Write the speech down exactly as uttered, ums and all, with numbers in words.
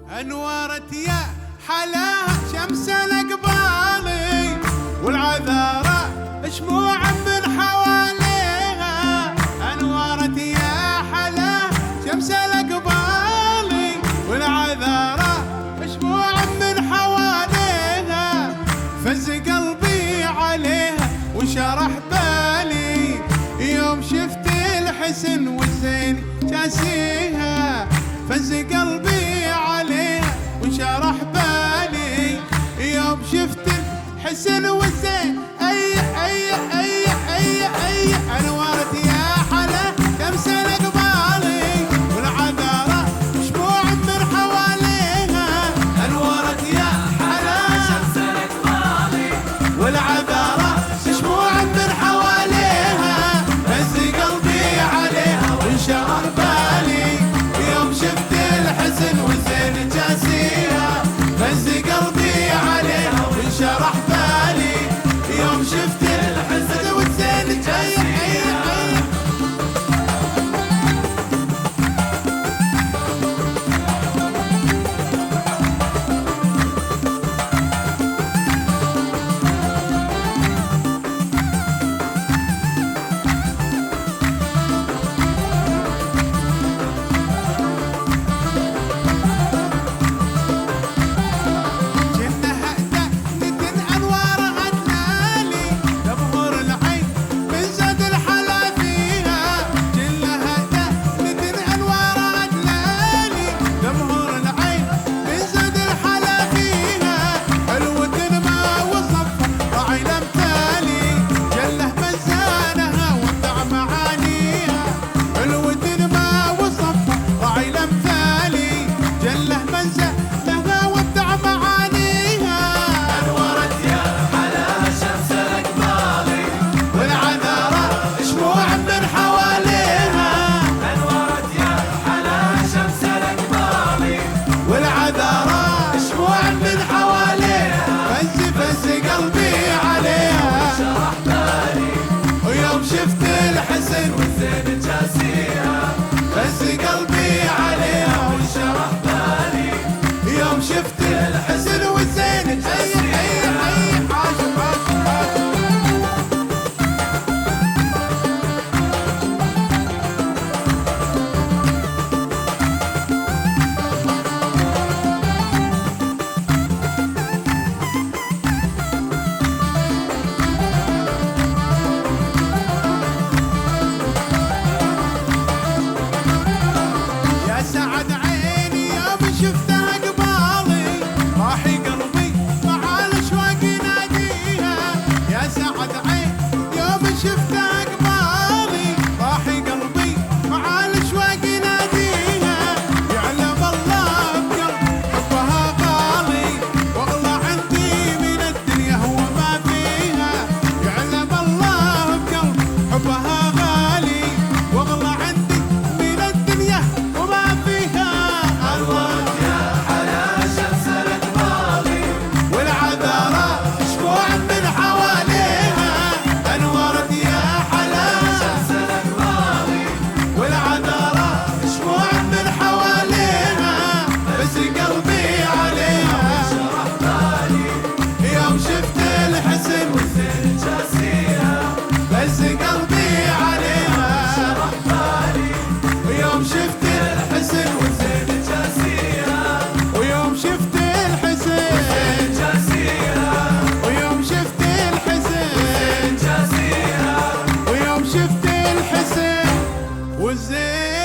انورت يا حلاها شمس الاقبالي والعذارى شموع من حواليها. انورت يا حلاها شمس الاقبالي والعذارى شموع من حواليها. فز قلبي عليها وشرح بالي يوم شفت الحسن والزين جاسيها. فز قلبي عليها وشرح بالي يوم شفت الحسن والزين. اي اي اي اي اي انورت يا حلا شمس الاقبالي والعذارى شموع من حواليها. انورت يا حلا شمس الاقبالي والعذارى شموع من حواليها. فز قلبي عليها وانشرح بالي يوم شفت الحسن والزين جاسيها. فز قلبي عليها وانشرح بالي يوم شفت الحسن والزين جاسيها. شفت الحسن والزين جاسيها. فز قلبي عليها وانشرح بالي يوم شفت الحسن والزين جاسيها. عاشق عاشق عاشق شفتها قبالي راحي قلبي مع الاشواق يناديها. يا سعد عين يوم شفتها قبالي راحي قلبي مع الاشواق يناديها. يعلم الله بقلب حبها غالي واغلى عندي من الدنيا هو ما فيها. يعلم الله بقلب حبها غالي واغلى عندي من الدنيا وما فيها. بس قلبي عليها شرح بالي ويوم شفت الحسن والزين جاسيها. ويوم شفت الحسن جاسيها. ويوم شفت الحسن جاسيها. ويوم شفت الحسن والزين